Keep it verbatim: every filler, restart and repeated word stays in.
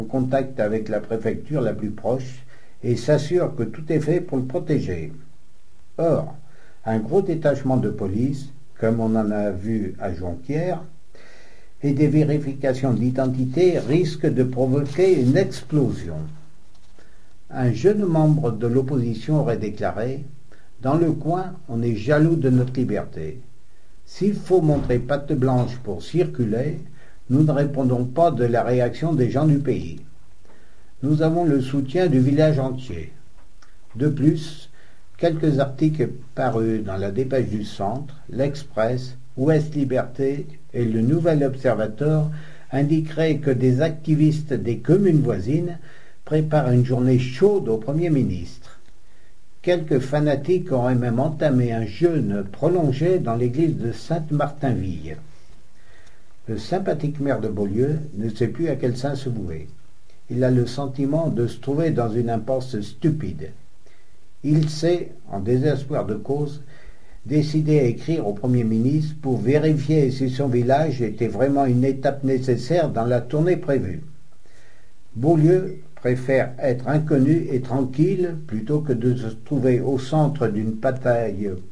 en contact avec la préfecture la plus proche et s'assure que tout est fait pour le protéger. Or, un gros détachement de police, comme on en a vu à Jonquière, et des vérifications d'identité risquent de provoquer une explosion. Un jeune membre de l'opposition aurait déclaré « Dans le coin, on est jaloux de notre liberté. S'il faut montrer patte blanche pour circuler, nous ne répondons pas de la réaction des gens du pays. Nous avons le soutien du village entier. » De plus, quelques articles parus dans la Dépêche du Centre, l'Express, Ouest Liberté et le Nouvel Observateur indiqueraient que des activistes des communes voisines préparent une journée chaude au Premier ministre. Quelques fanatiques auraient même entamé un jeûne prolongé dans l'église de Sainte-Martinville. Le sympathique maire de Beaulieu ne sait plus à quel saint se vouer. Il a le sentiment de se trouver dans une impasse stupide. Il s'est, en désespoir de cause, décidé à écrire au Premier ministre pour vérifier si son village était vraiment une étape nécessaire dans la tournée prévue. Beaulieu préfère être inconnu et tranquille plutôt que de se trouver au centre d'une bataille